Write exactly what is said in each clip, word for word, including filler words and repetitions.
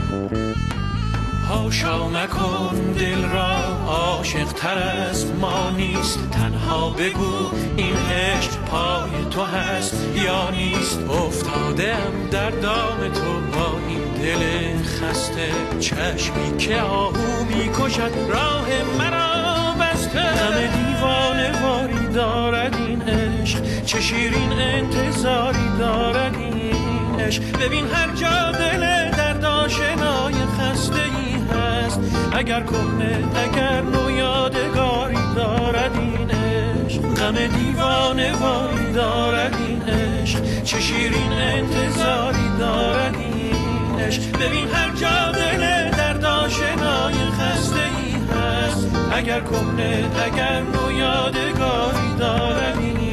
هاشا مکن دل را عاشق تر از ما نیست، تنها بگو این عشق پای تو هست یا نیست. افتادم در دام تو با این دل خسته، چشمی که آهو میکشد راه مرا بسته. همه دیوانه واری دارد این عشق، چه شیرین انتظاری دارد این عشق. ببین هر جا دل درد آشنای خسته ای هست، اگر کنه اگر نو یادگاری دارد این عشق. غم دیوانه واری دارد این عشق، چه شیرین انتظاری دارد این عشق. ببین هر جا دل درد آشنای خسته ای هست، اگر کنه اگر نو یادگاری دارد این عشق.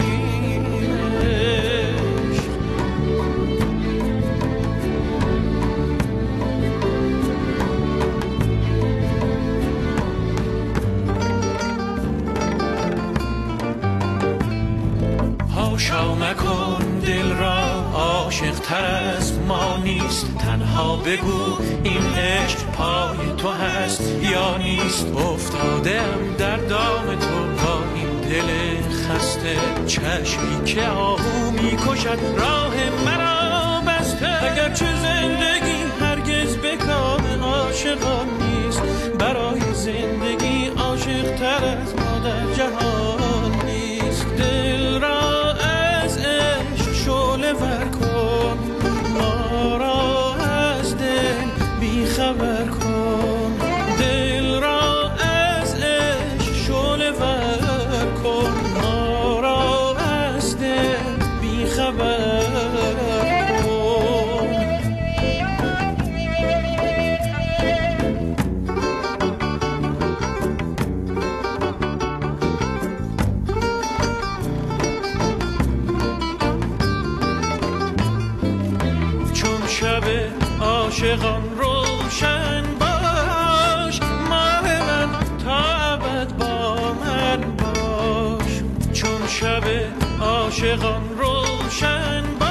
هاشا مکن دل را عاشق تر از ما نیست، تنها بگو این عشق پای تو هست یا نیست. افتادم در دام تو با این دل خسته، چشمی که آهو میکشد راه مرا بسته. اگرچه زندگی هرگز به کام عاشقان نیست، برای زندگی عاشق تر از ما در جهان نیست. دل را شعله ور کن، ما را از دل بیخبر کن. دل را از عشق شعله ور کن، ما را از دل بیخبر کن. شب عاشقان روشن باش، ماه من تا ابد با من باش. چون شب عاشقان روشن باش،